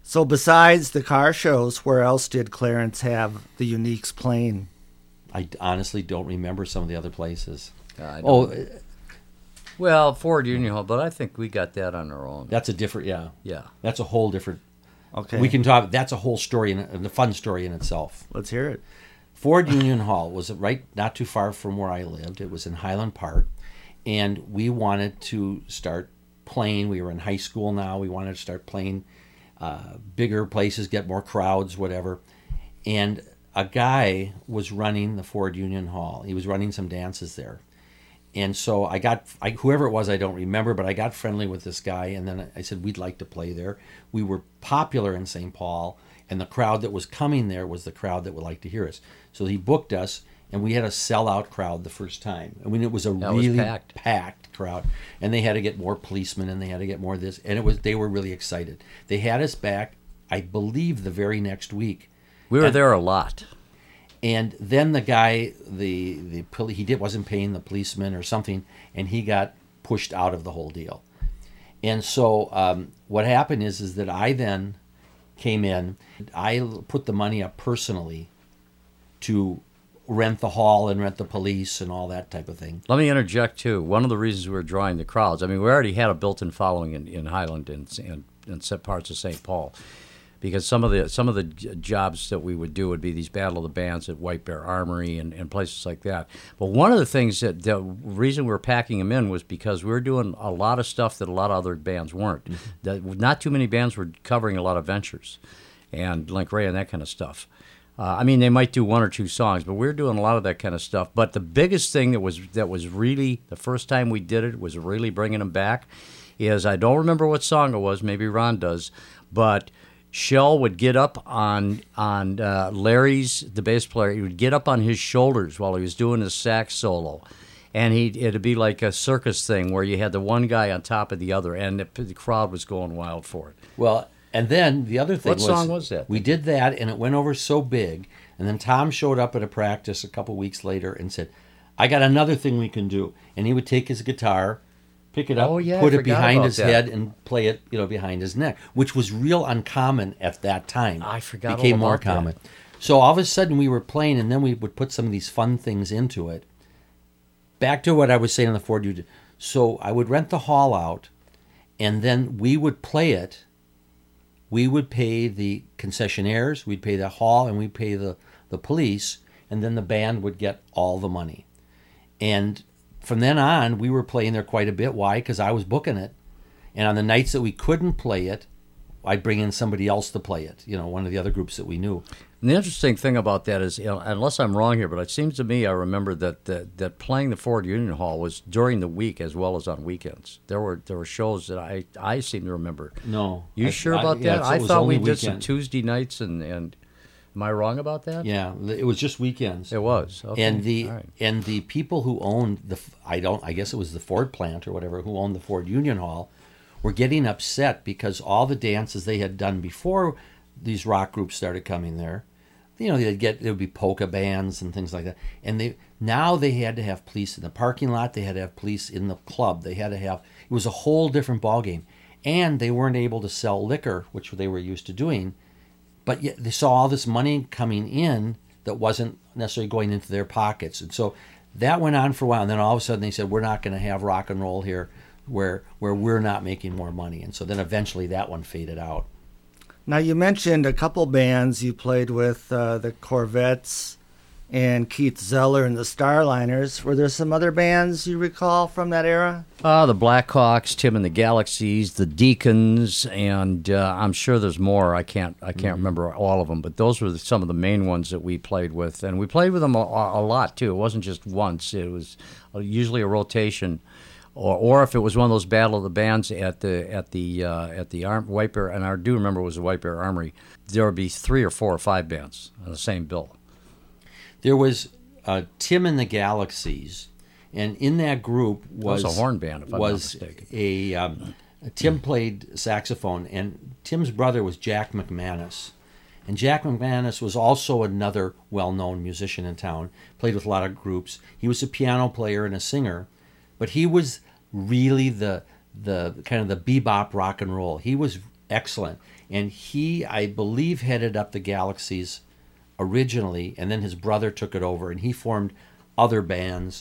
So besides the car shows, where else did Clarence have the Uniques playing? I honestly don't remember some of the other places. I don't. Well, Ford Union Hall, but I think we got that on our own. That's a different, Yeah. That's a whole different. Okay. We can talk. That's a whole story and a fun story in itself. Let's hear it. Ford Union Hall was right not too far from where I lived. It was in Highland Park, and we wanted to start playing. We were in high school now. We wanted to start playing bigger places, get more crowds, whatever. And a guy was running the Ford Union Hall. He was running some dances there. And so whoever it was, I don't remember, but I got friendly with this guy, and then I said, we'd like to play there. We were popular in St. Paul, and the crowd that was coming there was the crowd that would like to hear us. So he booked us, and we had a sellout crowd the first time. I mean, it was really packed crowd, and they had to get more policemen, and they had to get more of this, and they were really excited. They had us back, I believe, the very next week. We were there a lot. And then the guy, wasn't paying the policeman or something, and he got pushed out of the whole deal. And so what happened is that I then came in. I put the money up personally to rent the hall and rent the police and all that type of thing. Let me interject, too. One of the reasons we were drawing the crowds, I mean, we already had a built-in following in Highland and some parts of St. Paul. Because some of the jobs that we would do would be these Battle of the Bands at White Bear Armory and places like that. But one of the things that the reason we were packing them in was because we were doing a lot of stuff that a lot of other bands weren't. Mm-hmm. Not too many bands were covering a lot of Ventures and Link Ray and that kind of stuff. I mean, they might do one or two songs, but we were doing a lot of that kind of stuff. But the biggest thing that was really the first time we did it was really bringing them back. Is I don't remember what song it was. Maybe Ron does, but Shell would get up on Larry's, the bass player. He would get up on his shoulders while he was doing his sax solo, and it'd be like a circus thing where you had the one guy on top of the other, and the crowd was going wild for it. Well, and then the other thing what song was that? We did that, and it went over so big. And then Tom showed up at a practice a couple weeks later and said, "I got another thing we can do." And he would take his guitar, pick it up, put it behind his head, and play it, behind his neck, which was real uncommon at that time. I forgot all about became more common. that. So all of a sudden we were playing, and then we would put some of these fun things into it. Back to what I was saying on the Ford Union. So I would rent the hall out, and then we would play it. We would pay the concessionaires, we'd pay the hall, and we'd pay the police, and then the band would get all the money. And from then on, we were playing there quite a bit. Why? Because I was booking it. And on the nights that we couldn't play it, I'd bring in somebody else to play it, one of the other groups that we knew. And the interesting thing about that is, unless I'm wrong here, but it seems to me I remember that playing the Ford Union Hall was during the week as well as on weekends. There were shows that I seem to remember. No. You sure about that? I thought we did some Tuesday nights and am I wrong about that? Yeah, it was just weekends. It was. Okay. And the people who owned I guess it was the Ford plant or whatever, who owned the Ford Union Hall, were getting upset because all the dances they had done before these rock groups started coming there, there would be polka bands and things like that, and now they had to have police in the parking lot, they had to have police in the club, it was a whole different ballgame, and they weren't able to sell liquor, which they were used to doing. But yet they saw all this money coming in that wasn't necessarily going into their pockets. And so that went on for a while. And then all of a sudden they said, we're not going to have rock and roll here where we're not making more money. And so then eventually that one faded out. Now, you mentioned a couple bands you played with, the Corvettes and Keith Zeller and the Starliners. Were there some other bands you recall from that era? The Blackhawks, Tim and the Galaxies, the Deacons, and I'm sure there's more. I can't remember all of them, but those were some of the main ones that we played with, and we played with them a lot too. It wasn't just once; it was usually a rotation, or if it was one of those Battle of the Bands at the White Bear, and I do remember it was the White Bear Armory. There would be 3 or 4 or 5 bands on the same bill. There was Tim and the Galaxies, and in that group was a horn band, if I'm not mistaken. Tim played saxophone, and Tim's brother was Jack McManus. And Jack McManus was also another well-known musician in town, played with a lot of groups. He was a piano player and a singer, but he was really the kind of the bebop rock and roll. He was excellent. And he, I believe, headed up the Galaxies originally, and then his brother took it over, and he formed other bands.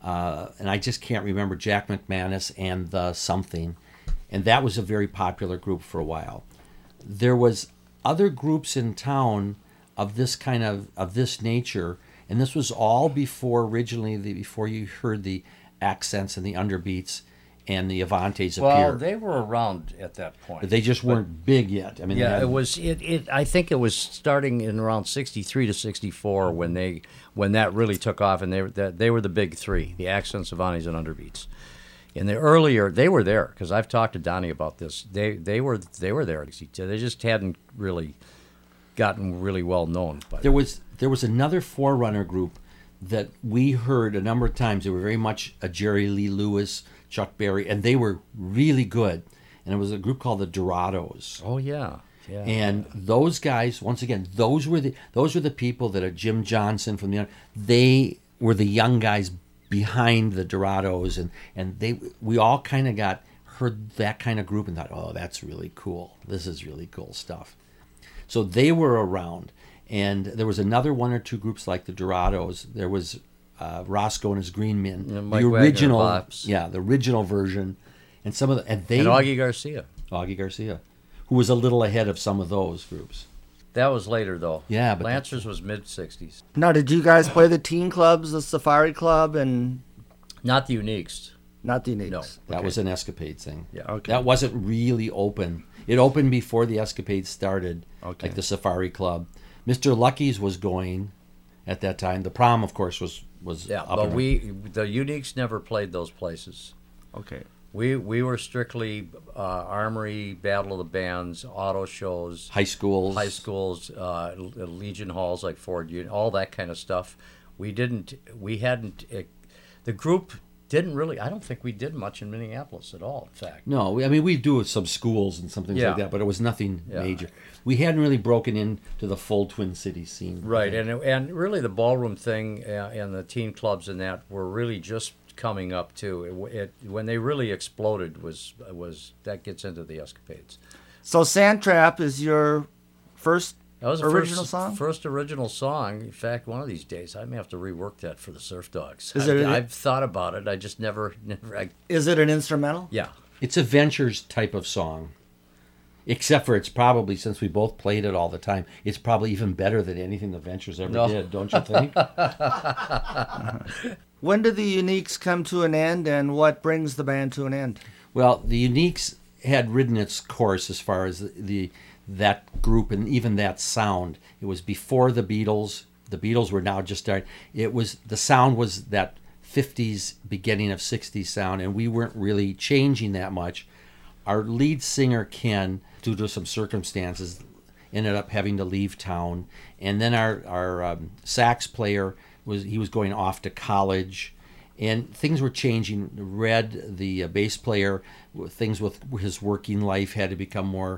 And I just can't remember Jack McManus and the something. And that was a very popular group for a while. There was other groups in town of this kind of this nature, and this was all before before you heard the Accents and the Underbeats and the Avantes Well, appear. they were around at that point. But they just weren't big yet. I mean, Yeah, they had- it was. I think it was starting in around '63 to '64 when that really took off, and they were the big three: the Accents, Avantis, and Underbeats. In the earlier, they were there because I've talked to Donnie about this. They were there. They just hadn't really gotten really well known. But there was another Forerunner group that we heard a number of times. They were very much a Jerry Lee Lewis, Chuck Berry, and they were really good. And it was a group called the Dorados. oh yeah. And those guys, once again, those were the people that Jim Johnson from they were the young guys behind the Dorados, and we all kind of heard that kind of group and thought, oh, that's really cool. This is really cool stuff. So they were around, and there was another one or two groups like the Dorados. There was Roscoe and his Green Men, Yeah, Mike the Wagner, original, Bops. the original version, and some of And Augie Garcia. who was a little ahead of some of those groups. That was later though. Yeah, but Lancers was mid '60s. Now, did you guys play the teen clubs, the Safari Club, and Not the Uniques. not the Uniques? No. that Okay. was an Escapade thing. Yeah. Okay. That wasn't really open. It opened before the Escapade started, Okay. like the Safari Club. Mr. Lucky's was going at that time. The Prom, of course, was Yeah, up but and the Uniques never played those places. Okay. We were strictly Armory, Battle of the Bands, auto shows, high schools. Legion halls like Ford Union, all that kind of stuff. The group didn't really, I don't think we did much in Minneapolis at all, in fact. No, we do some schools and some things Yeah. like that, but it was nothing Yeah. major. We hadn't really broken into the full Twin Cities scene. Right, and really the ballroom thing and the teen clubs and that were really just coming up too. When they really exploded was that gets into the Escapades. So Sandtrap is your first That was the original song? First original song. In fact, one of these days I may have to rework that for the Surf Dogs. Is I've thought about it. I just never. Is it an instrumental? Yeah. It's a Ventures type of song. Except for it's probably, since we both played it all the time, it's probably even better than anything the Ventures ever No. did, don't you think? When did the Uniques come to an end, and what brings the band to an end? Well, the Uniques had ridden its course as far as that group and even that sound. It was before the Beatles. The Beatles were now just starting. The sound was that 50s, beginning of 60s sound, and we weren't really changing that much. Our lead singer, Ken, due to some circumstances, ended up having to leave town. And then our sax player, he was going off to college. And things were changing. Red, the bass player, things with his working life had to become more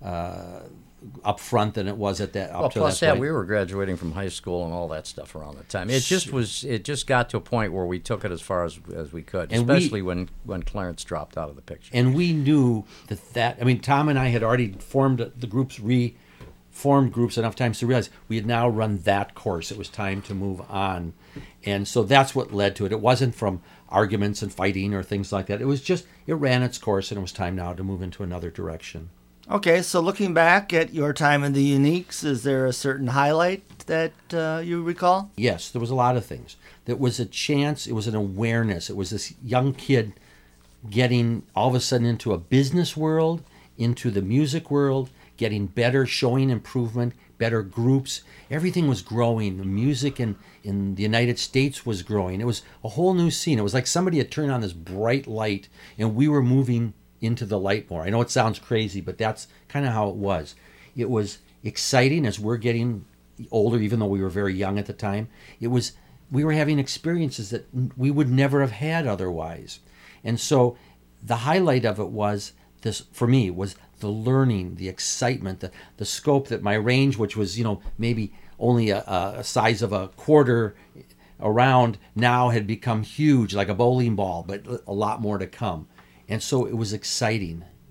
upfront than it was at that. Well, up to plus that that point. we were graduating from high school and all that stuff around the time. It just got to a point where we took it as far as we could, And especially when Clarence dropped out of the picture. And we knew that. I mean, Tom and I had already formed the groups, reformed groups enough times to realize we had now run that course. It was time to move on, and so that's what led to it. It wasn't from arguments and fighting or things like that. It was just it ran its course, and it was time now to move into another direction. Okay, so looking back at your time in the Uniques, is there a certain highlight that you recall? Yes, there was a lot of things. There was a chance. It was an awareness. It was this young kid getting all of a sudden into a business world, into the music world, getting better, showing improvement, better groups. Everything was growing. The music in the United States was growing. It was a whole new scene. It was like somebody had turned on this bright light, and we were moving into the light more. I know it sounds crazy, but that's kind of how it was. It was exciting as we're getting older, even though we were very young at the time. We were having experiences that we would never have had otherwise. And so the highlight of it was this, for me, was the learning, the excitement, the scope that my range, which was, maybe only a size of a quarter around, now had become huge, like a bowling ball, but a lot more to come. And so it was exciting.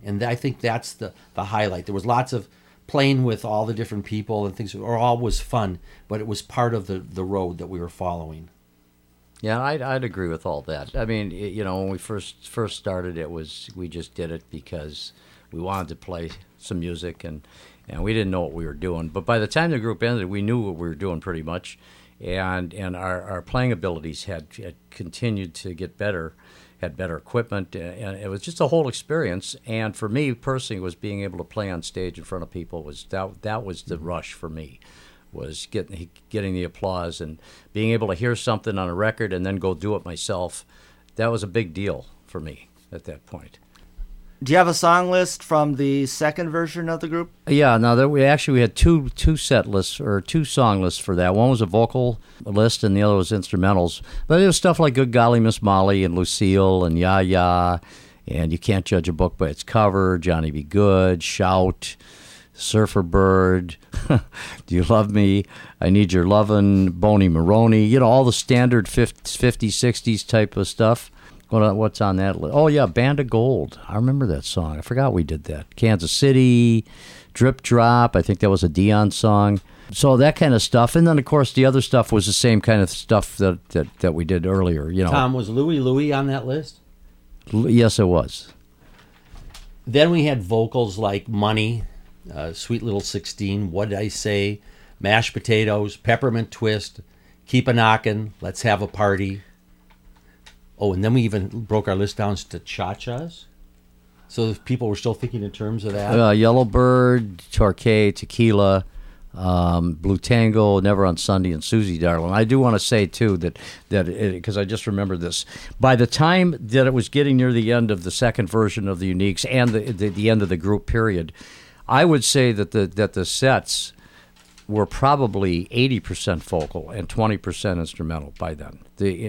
And I think that's the highlight. There was lots of playing with all the different people and things, or all was fun, but it was part of the road that we were following. Yeah, I'd agree with all that. I mean, when we first started, we just did it because we wanted to play some music, and we didn't know what we were doing. But by the time the group ended, we knew what we were doing pretty much, and our playing abilities had continued to get better, had better equipment, and it was just a whole experience. And for me personally, was being able to play on stage in front of people that was the rush for me. Was getting the applause and being able to hear something on a record and then go do it myself. That was a big deal for me at that point. Do you have a song list from the second version of the group? Yeah, now we had two set lists or two song lists for that. One was a vocal list and the other was instrumentals. But it was stuff like Good Golly Miss Molly and Lucille and Ya Ya and You Can't Judge a Book by Its Cover, Johnny B. Good, Shout, Surfer Bird, Do You Love Me, I Need Your Lovin', Boney Maroney, all the standard 50s, 60s type of stuff. What's on that list? Oh, yeah, Band of Gold. I remember that song. I forgot we did that. Kansas City, Drip Drop. I think that was a Dion song. So that kind of stuff. And then, of course, the other stuff was the same kind of stuff that we did earlier. Tom, was Louie Louie on that list? Yes, it was. Then we had vocals like Money, Sweet Little 16, What'd I Say, Mashed Potatoes, Peppermint Twist, Keep a Knockin', Let's Have a Party. Oh, and then we even broke our list down to cha-chas. So if people were still thinking in terms of that. Yellowbird, Torquay, Tequila, Blue Tango, Never on Sunday, and Susie Darling. I do want to say, too, that because I just remembered this. By the time that it was getting near the end of the second version of the Uniques and the end of the group period, I would say that the sets were probably 80% vocal and 20% instrumental by then.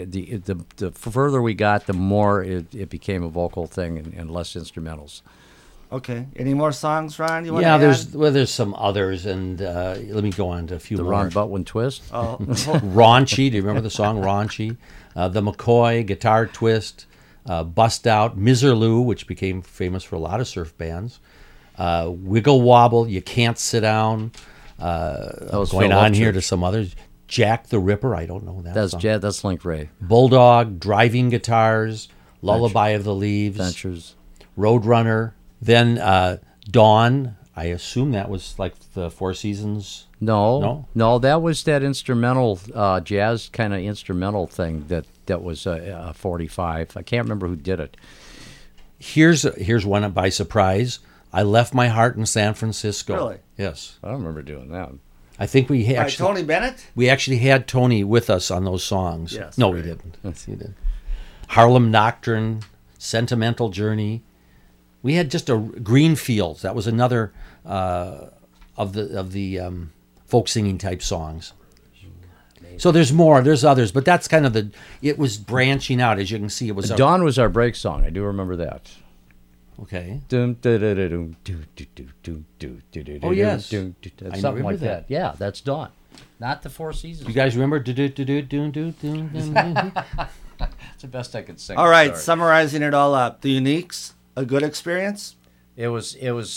The further we got, the more it became a vocal thing and less instrumentals. Okay. Any more songs, Ron? You want yeah, to add? there's some others, and let me go on to a few The more. Ron Butwin Twist. Oh, Raunchy. Do you remember the song Raunchy? The McCoy, Guitar Twist, Bust Out, Miserlou, which became famous for a lot of surf bands. Wiggle Wobble, You Can't Sit Down. Going on here to some others. Jack the Ripper, I don't know that song. That's Link Ray. Bulldog, Driving Guitars, Lullaby of the Leaves, Ventures, Roadrunner. Then Dawn, I assume that was like the Four Seasons. No, that was that instrumental jazz kind of instrumental thing that was a 45. I can't remember who did it. Here's one by surprise. I Left My Heart in San Francisco. Really? Yes. I don't remember doing that. I think we by actually Tony Bennett? we actually had Tony with us on those songs. Yes, no, right. we didn't. Yes, he did. Harlem Nocturne, Sentimental Journey. We had just a Greenfields. That was another of the folk singing type songs. So there's more. There's others, but that's kind of it was branching out, as you can see. It was Dawn was our break song. I do remember that. Okay. Oh yes. Something like that. Yeah, that's Dawn. Not the Four Seasons. You guys remember? That's the best I could sing. All right, Sorry. summarizing it all up. The Uniques, a good experience? It was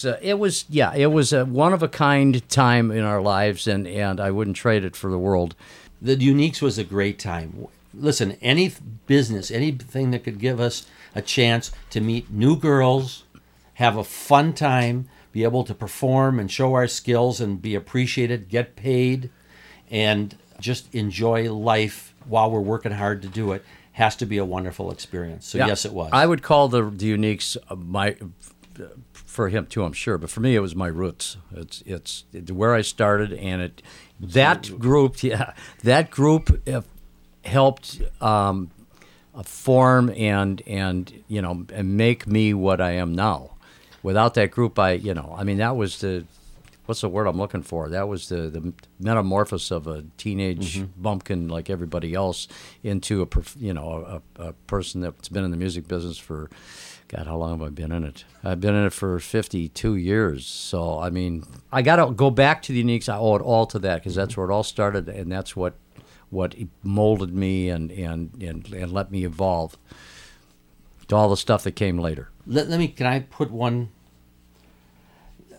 a one of a kind time in our lives, and I wouldn't trade it for the world. The Uniques was a great time. Listen, any business, anything that could give us a chance to meet new girls, have a fun time, be able to perform and show our skills and be appreciated, get paid, and just enjoy life while we're working hard to do it, has to be a wonderful experience. So yes, it was. I would call the Uniques for him too, I'm sure, but for me it was my roots. It's where I started, and that group helped form and make me what I am now. Without that group, that was what's the word I'm looking for? That was the metamorphosis of a teenage bumpkin like everybody else into a person that's been in the music business for, God, how long have I been in it? I've been in it for 52 years. So, I got to go back to the Uniques. I owe it all to that because that's where it all started, and that's what molded me and let me evolve to all the stuff that came later. Can I put one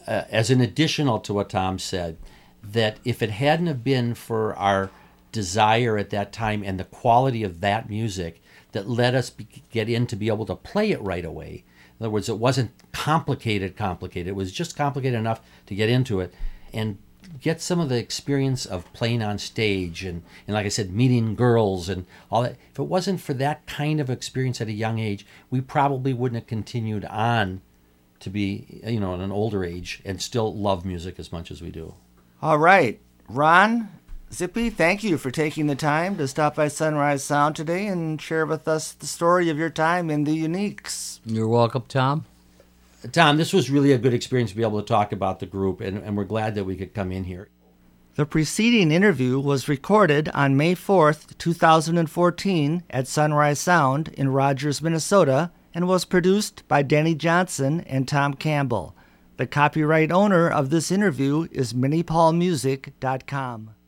as an additional to what Tom said, that if it hadn't have been for our desire at that time and the quality of that music that let us get in to be able to play it right away. In other words, it wasn't complicated. It was just complicated enough to get into it and get some of the experience of playing on stage and like I said, meeting girls and all that. If it wasn't for that kind of experience at a young age, we probably wouldn't have continued on to be, at an older age and still love music as much as we do. All right. Ron, Zippy, thank you for taking the time to stop by Sunrise Sound today and share with us the story of your time in the Uniques. You're welcome, Tom. Tom, this was really a good experience to be able to talk about the group, and we're glad that we could come in here. The preceding interview was recorded on May 4th, 2014 at Sunrise Sound in Rogers, Minnesota, and was produced by Danny Johnson and Tom Campbell. The copyright owner of this interview is MinniePaulMusic.com.